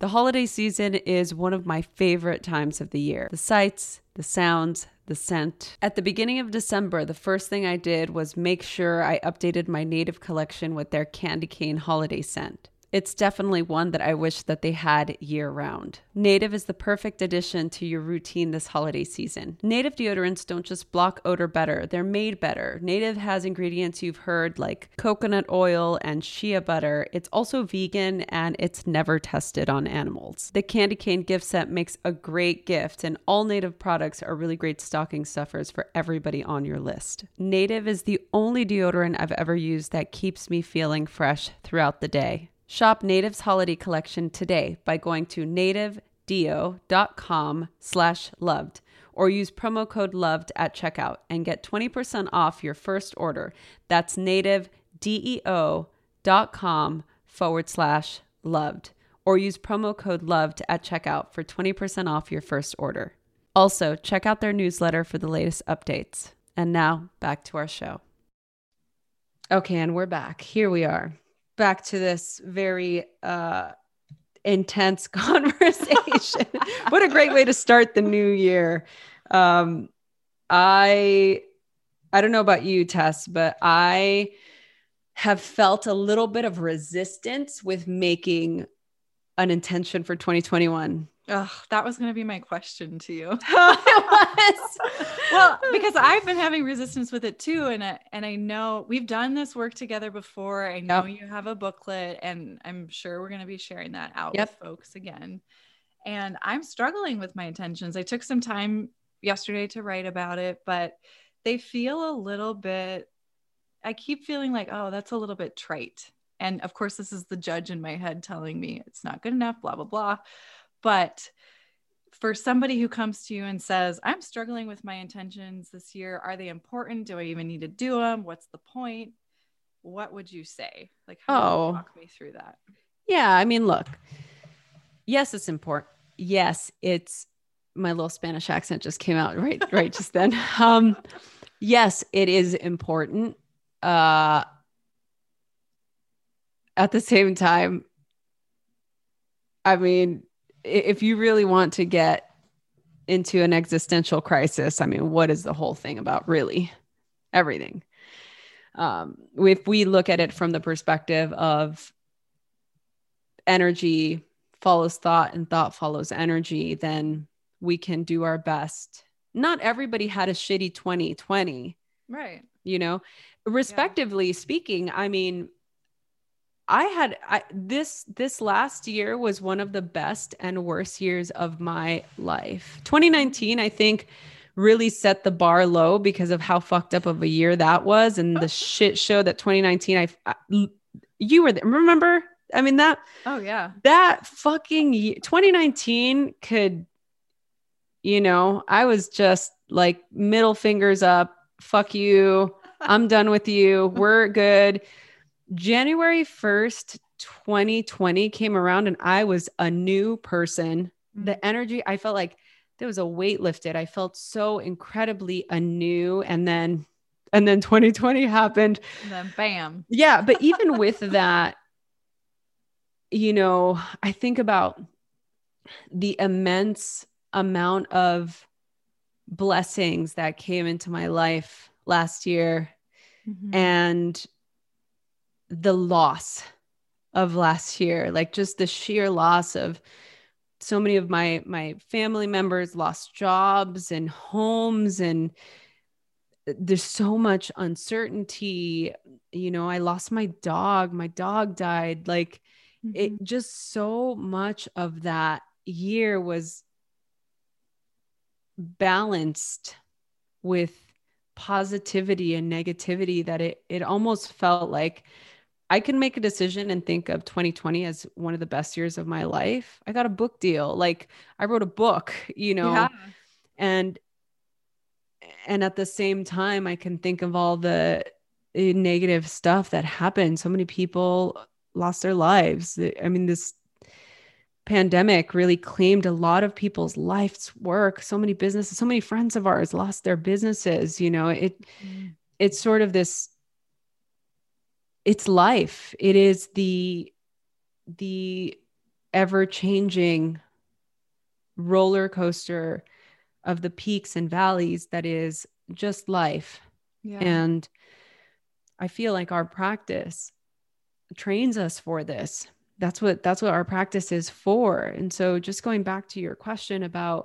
The holiday season is one of my favorite times of the year. The sights, the sounds, the scent. At the beginning of December, the first thing I did was make sure I updated my Native collection with their candy cane holiday scent. It's definitely one that I wish that they had year round. Native is the perfect addition to your routine this holiday season. Native deodorants don't just block odor better, they're made better. Native has ingredients you've heard like coconut oil and shea butter. It's also vegan and it's never tested on animals. The candy cane gift set makes a great gift, and all Native products are really great stocking stuffers for everybody on your list. Native is the only deodorant I've ever used that keeps me feeling fresh throughout the day. Shop Native's holiday collection today by going to nativedeo.com/loved or use promo code LOVED at checkout and get 20% off your first order. That's nativedeo.com/loved or use promo code LOVED at checkout for 20% off your first order. Also, check out their newsletter for the latest updates. And now, back to our show. Okay, and we're back. Here we are. Back to this very intense conversation. What a great way to start the new year. I don't know about you, Tess, but I have felt a little bit of resistance with making an intention for 2021. Oh, that was going to be my question to you. It was. Well, because I've been having resistance with it too. And I know we've done this work together before. I know you have a booklet, and I'm sure we're going to be sharing that out with folks again. And I'm struggling with my intentions. I took some time yesterday to write about it, but they feel a little bit, I keep feeling like, oh, that's a little bit trite. And of course, this is the judge in my head telling me it's not good enough, blah, blah, blah. But for somebody who comes to you and says, I'm struggling with my intentions this year, are they important? Do I even need to do them? What's the point? What would you say? Like, how would you walk me through that? Yeah. I mean, look, yes, it's important. Yes, it's my little Spanish accent just came out right just then. Yes, it is important. At the same time, I mean, if you really want to get into an existential crisis, I mean, what is the whole thing about? Really? Everything. If we look at it from the perspective of energy follows thought and thought follows energy, then we can do our best. Not everybody had a shitty 2020. Right. You know, respectively speaking, I mean, this last year was one of the best and worst years of my life. 2019, I think, really set the bar low because of how fucked up of a year that was. And the shit show that 2019, you were there, remember? I mean, that fucking year, 2019 could, you know, I was just like middle fingers up. Fuck you. I'm done with you. We're good. January 1st, 2020 came around and I was a new person. The energy, I felt like there was a weight lifted. I felt so incredibly anew. And then 2020 happened. And then bam. Yeah. But even with that, you know, I think about the immense amount of blessings that came into my life last year and the loss of last year, like just the sheer loss of so many of my family members lost jobs and homes, and there's so much uncertainty. You know, I lost my dog died. Like it just, so much of that year was balanced with positivity and negativity that it almost felt like I can make a decision and think of 2020 as one of the best years of my life. I got a book deal. Like I wrote a book, you know, and at the same time, I can think of all the negative stuff that happened. So many people lost their lives. I mean, this pandemic really claimed a lot of people's life's work. So many businesses, so many friends of ours lost their businesses. You know, it's sort of this, it's life. It is the ever changing roller coaster of the peaks and valleys that is just life. Yeah. And I feel like our practice trains us for this. That's what our practice is for. And so just going back to your question about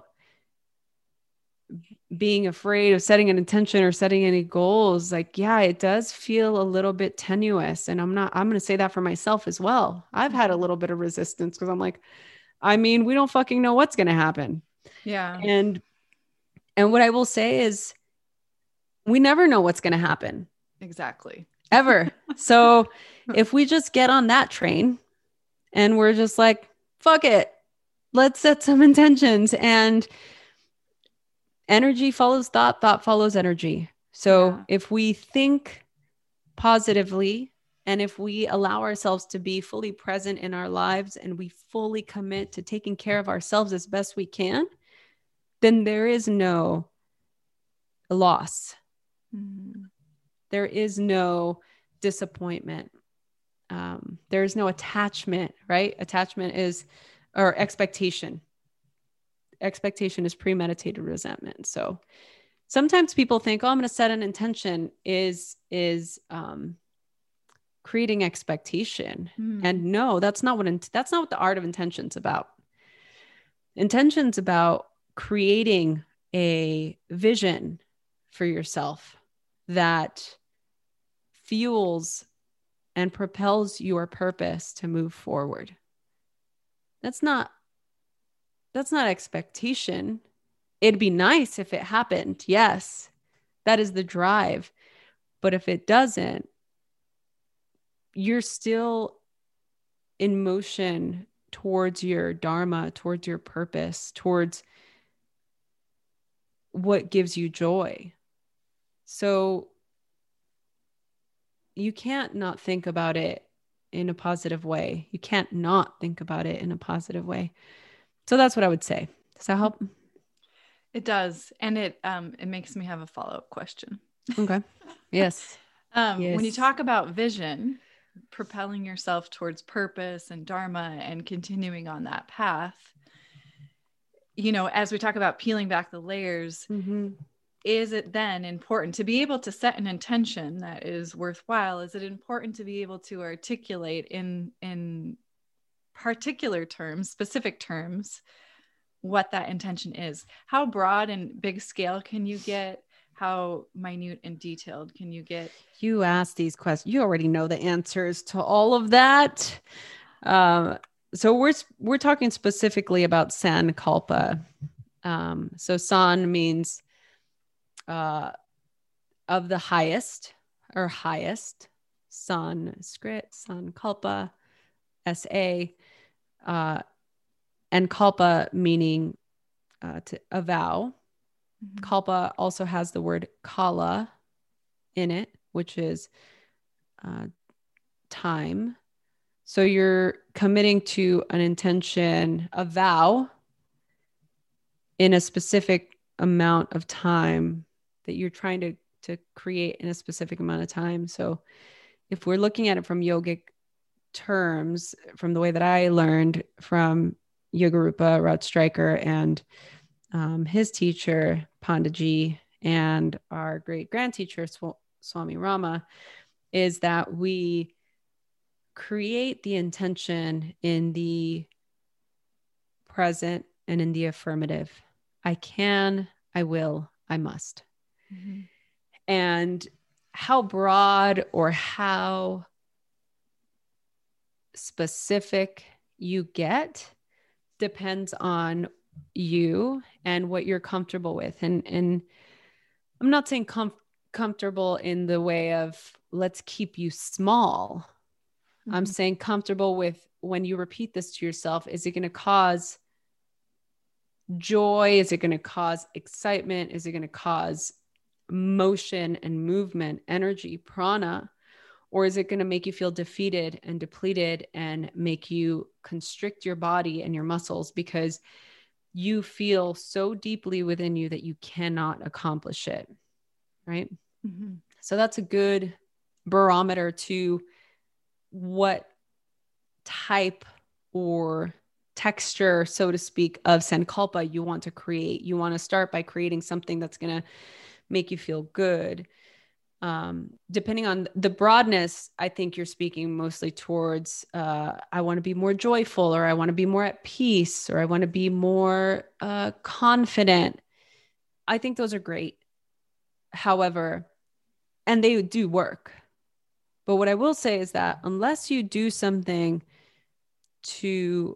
being afraid of setting an intention or setting any goals, like, yeah, it does feel a little bit tenuous. And I'm going to say that for myself as well. I've had a little bit of resistance because I'm like, I mean, we don't fucking know what's going to happen. Yeah. And what I will say is we never know what's going to happen. Exactly. Ever. So if we just get on that train and we're just like, fuck it, let's set some intentions, and energy follows thought, thought follows energy. So if we think positively, and if we allow ourselves to be fully present in our lives and we fully commit to taking care of ourselves as best we can, then there is no loss. Mm-hmm. There is no disappointment. There is no attachment, right? Attachment is, or expectation. Expectation is premeditated resentment. So sometimes people think, oh, I'm going to set an intention is creating expectation. And no, that's not what the art of intention's about. Intention's about creating a vision for yourself that fuels and propels your purpose to move forward. That's not expectation. It'd be nice if it happened. Yes, that is the drive. But if it doesn't, you're still in motion towards your dharma, towards your purpose, towards what gives you joy. So you can't not think about it in a positive way. You can't not think about it in a positive way. So that's what I would say. Does that help? It does. And it makes me have a follow-up question. Okay. Yes. Yes. When you talk about vision, propelling yourself towards purpose and dharma and continuing on that path, you know, as we talk about peeling back the layers, is it then important to be able to set an intention that is worthwhile? Is it important to be able to articulate in particular terms, specific terms, what that intention is? How broad and big scale can you get? How minute and detailed can you get? You ask these questions. You already know the answers to all of that. So we're talking specifically about sankalpa. So san means of the highest or highest. Sanskrit, sankalpa, sa, and kalpa meaning to a vow. Kalpa also has the word kala in it, which is time. So you're committing to an intention, a vow, in a specific amount of time that you're trying to create in a specific amount of time. So if we're looking at it from yogic terms, from the way that I learned from Yogarupa Rod Stryker and his teacher, Pandaji, and our great grand teacher, Swami Rama, is that we create the intention in the present and in the affirmative. I can, I will, I must. And how broad or how specific you get depends on you and what you're comfortable with. And I'm not saying comfortable in the way of let's keep you small. I'm saying comfortable with when you repeat this to yourself. Is it going to cause joy? Is it going to cause excitement? Is it going to cause motion and movement, energy, prana? Or is it going to make you feel defeated and depleted and make you constrict your body and your muscles because you feel so deeply within you that you cannot accomplish it? Right? So that's a good barometer to what type or texture, so to speak, of Sankalpa you want to create. You want to start by creating something that's going to make you feel good. Depending on the broadness, I think you're speaking mostly towards, I want to be more joyful, or I want to be more at peace, or I want to be more confident. I think those are great. However, and they do work. But what I will say is that unless you do something to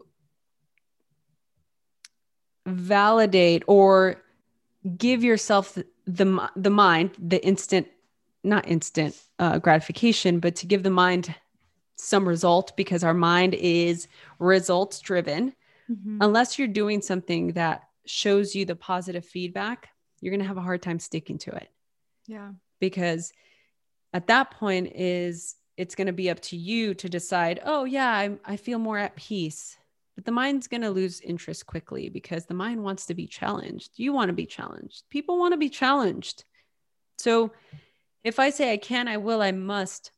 validate or give yourself the mind, the instant, not instant gratification, but to give the mind some result, because our mind is results driven. Unless you're doing something that shows you the positive feedback, you're going to have a hard time sticking to it. Yeah. Because at that point it's going to be up to you to decide, oh yeah, I feel more at peace. But the mind's going to lose interest quickly, because the mind wants to be challenged. You want to be challenged. People want to be challenged. So if I say I can, I will, I must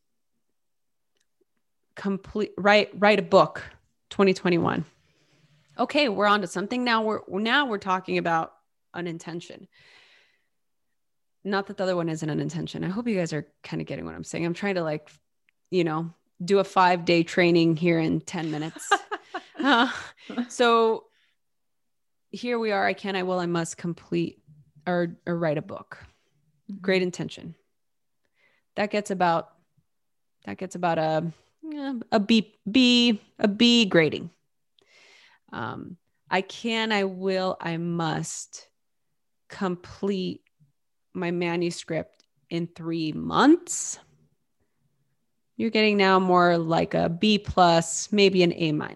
write a book, 2021. Okay, we're on to something. Now we're talking about an intention. Not that the other one isn't an intention. I hope you guys are kind of getting what I'm saying. I'm trying to do a 5-day training here in 10 minutes. So here we are. I can, I will, I must complete or write a book. Great intention. That gets about a B grading. I can, I will, I must complete my manuscript in 3 months. You're getting now more like a B+, maybe an A-.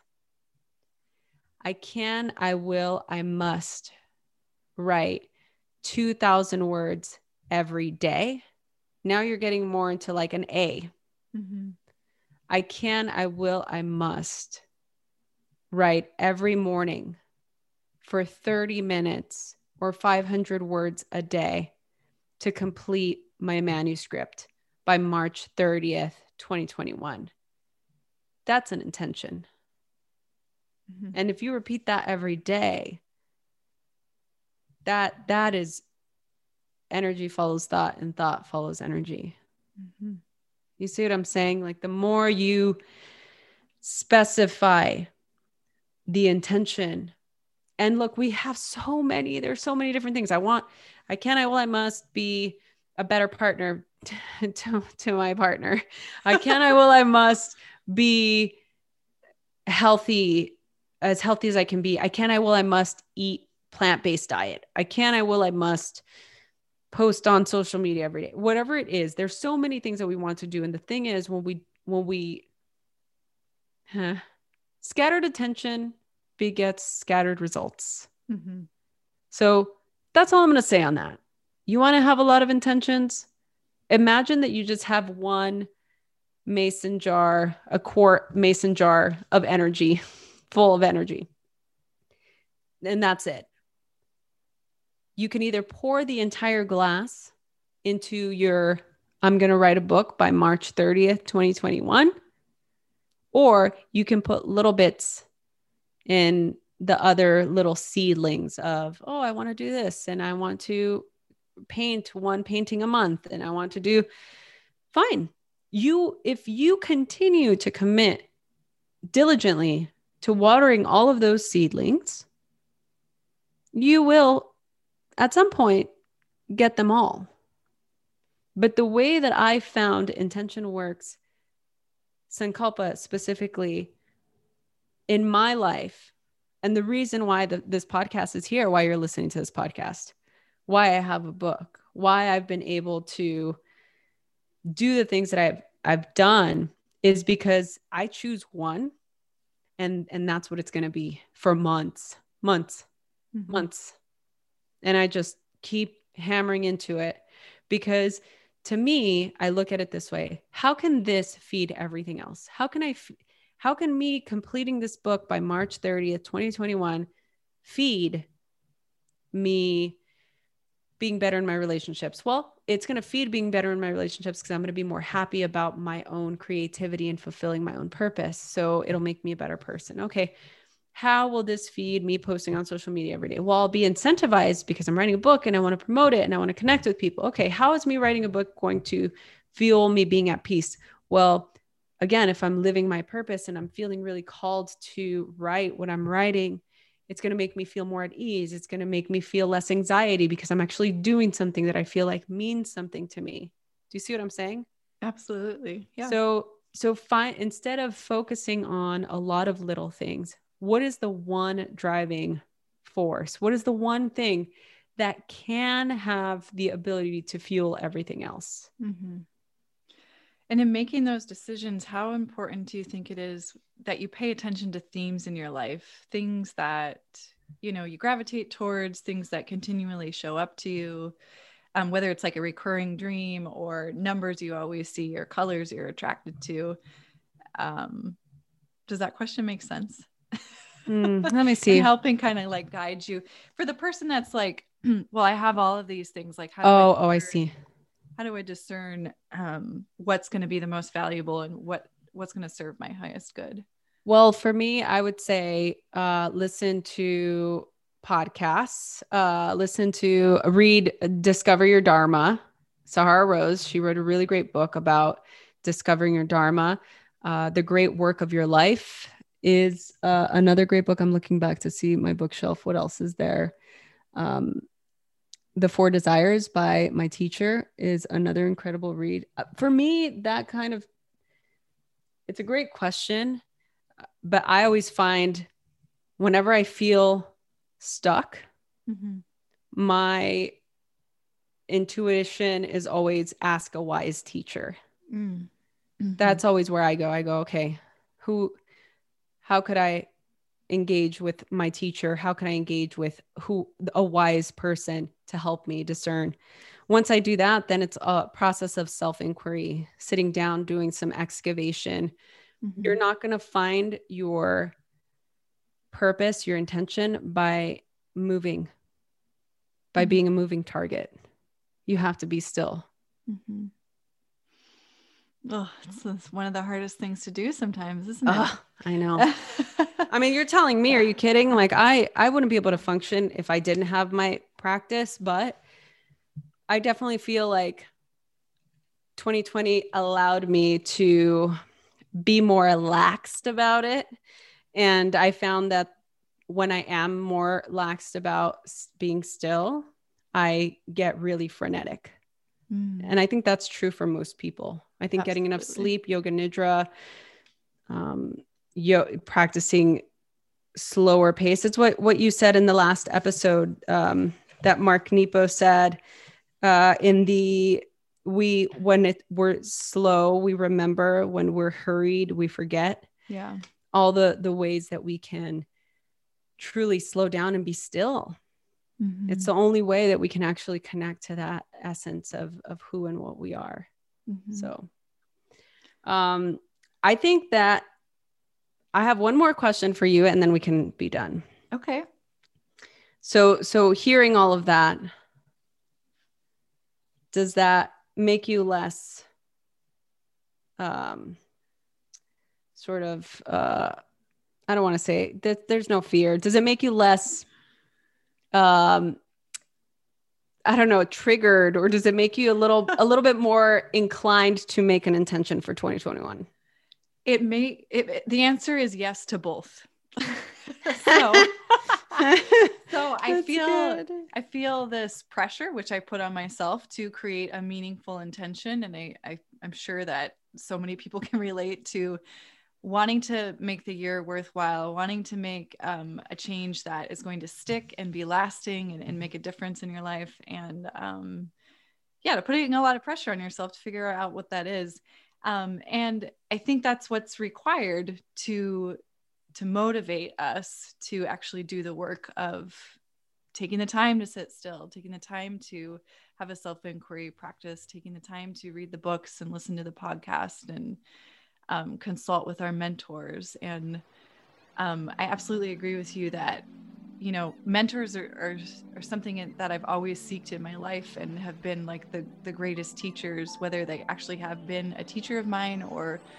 I can, I will, I must write 2,000 words every day. Now you're getting more into like an A. I can, I will, I must write every morning for 30 minutes or 500 words a day to complete my manuscript by March 30th, 2021. That's an intention. And if you repeat that every day, that is energy follows thought, and thought follows energy. You see what I'm saying? Like the more you specify the intention, and look, we have there's so many different things. I can, I will, I must be a better partner to my partner. I can, I will, I must be as healthy as I can be. I can, I will, I must eat plant-based diet. I can, I will, I must post on social media every day. Whatever it is, there's so many things that we want to do. And the thing is, when we scattered attention begets scattered results. So that's all I'm going to say on that. You want to have a lot of intentions? Imagine that you just have one a quart mason jar of energy, full of energy. And that's it. You can either pour the entire glass into I'm going to write a book by March 30th, 2021, or you can put little bits in the other little seedlings of, oh, I want to do this, and I want to paint one painting a month, and I want to do fine. If you continue to commit diligently to watering all of those seedlings, you will at some point get them all. But the way that I found intention works, Sankalpa specifically, in my life, and the reason why this podcast is here, why you're listening to this podcast, why I have a book, why I've been able to do the things that I've done, is because I choose one, and that's what it's going to be for months. And I just keep hammering into it, because to me, I look at it this way. How can this feed everything else? How can me completing this book by March 30th, 2021 feed me being better in my relationships? Well, it's going to feed being better in my relationships because I'm going to be more happy about my own creativity and fulfilling my own purpose. So it'll make me a better person. Okay. how will this feed me posting on social media every day? Well, I'll be incentivized because I'm writing a book and I want to promote it and I want to connect with people. Okay, how is me writing a book going to fuel me being at peace? Well, again, if I'm living my purpose and I'm feeling really called to write what I'm writing, it's going to make me feel more at ease. It's going to make me feel less anxiety because I'm actually doing something that I feel like means something to me. Do you see what I'm saying? Absolutely. Yeah. So instead of focusing on a lot of little things, what is the one driving force? What is the one thing that can have the ability to fuel everything else? Mm-hmm. And in making those decisions, how important do you think it is that you pay attention to themes in your life, things that, you know, you gravitate towards, things that continually show up to you, whether it's like a recurring dream or numbers you always see or colors you're attracted to? Does that question make sense? Let me see. And helping kind of like guide you for the person that's like, well, I have all of these things. Like, I see. How do I discern what's going to be the most valuable and what's going to serve my highest good? Well, for me, I would say listen to podcasts, read Discover Your Dharma. Sahara Rose, she wrote a really great book about discovering your Dharma. The Great Work of Your Life is another great book. I'm looking back to see my bookshelf. What else is there? The Four Desires by my teacher is another incredible read. For me, it's a great question, but I always find whenever I feel stuck, mm-hmm. my intuition is always ask a wise teacher. Mm-hmm. That's always where I go. I go, okay, how could I engage with my teacher? How can I engage with a wise person to help me discern? Once I do that, then it's a process of self-inquiry, sitting down, doing some excavation. Mm-hmm. You're not going to find your purpose, your intention by moving, by mm-hmm. being a moving target. You have to be still. Mm-hmm. Oh, it's one of the hardest things to do sometimes, isn't it? I know. I mean, you're telling me, are you kidding? Like I wouldn't be able to function if I didn't have my practice, but I definitely feel like 2020 allowed me to be more laxed about it. And I found that when I am more laxed about being still, I get really frenetic. And I think that's true for most people. I think getting enough sleep, yoga nidra, practicing slower pace. It's what you said in the last episode that Mark Nepo said when we're slow, we remember. When we're hurried, we forget. Yeah. All the ways that we can truly slow down and be still. Mm-hmm. It's the only way that we can actually connect to that essence of who and what we are. Mm-hmm. So I think that I have one more question for you and then we can be done. Okay. So hearing all of that, does that make you less sort of, I don't want to say that there's no fear. Does it make you less, I don't know, triggered, or does it make you a little bit more inclined to make an intention for 2021? The answer is yes to both. So I feel this pressure, which I put on myself to create a meaningful intention. And I'm sure that so many people can relate to wanting to make the year worthwhile, wanting to make a change that is going to stick and be lasting and make a difference in your life. And to putting a lot of pressure on yourself to figure out what that is. And I think that's what's required to motivate us to actually do the work of taking the time to sit still, taking the time to have a self-inquiry practice, taking the time to read the books and listen to the podcast and consult with our mentors. And I absolutely agree with you that, you know, mentors are something that I've always sought in my life and have been like the greatest teachers, whether they actually have been a teacher of mine or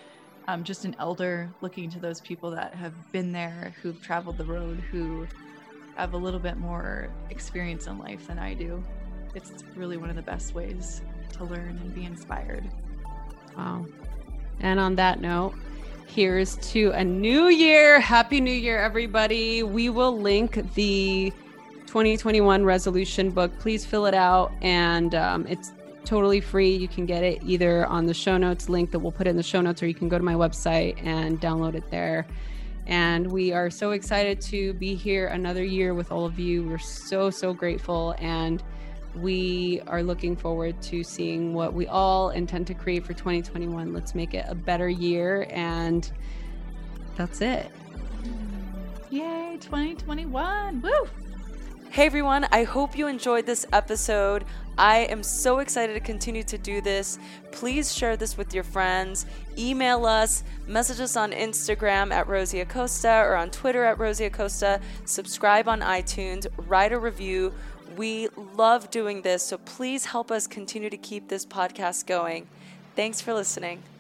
just an elder looking to those people that have been there, who've traveled the road, who have a little bit more experience in life than I do. It's really one of the best ways to learn and be inspired. Wow. And on that note, here's to a new year. Happy New Year, everybody. We will link the 2021 resolution book. Please fill it out, and it's totally free. You can get it either on the show notes link that we'll put in the show notes, or you can go to my website and download it there. And we are so excited to be here another year with all of you. We're so, so grateful, and we are looking forward to seeing what we all intend to create for 2021. Let's make it a better year, and that's it. Yay, 2021. Woo! Hey everyone, I hope you enjoyed this episode. I am so excited to continue to do this. Please share this with your friends. Email us, message us on Instagram at Rosie Acosta or on Twitter at Rosie Acosta. Subscribe on iTunes, write a review. We love doing this, so please help us continue to keep this podcast going. Thanks for listening.